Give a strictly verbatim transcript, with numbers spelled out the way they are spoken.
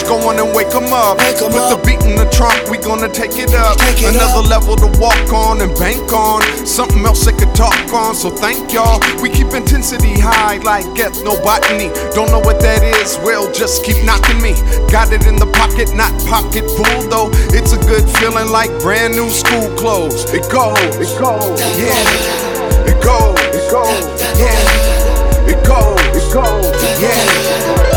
go on and wake 'em up. Wake 'em Put up. the beat in the trunk, we gonna take it up. Take it Another up. level to walk on and bank on. Something else they could talk on, so thank y'all. We keep intensity high like ethnobotany. Don't know what that is, well, just keep knocking me. Got it in the pocket, not pocket full though. It's a good feeling like brand new school clothes. It goes, it goes, yeah. It goes, it goes, yeah. It goes, it goes, yeah.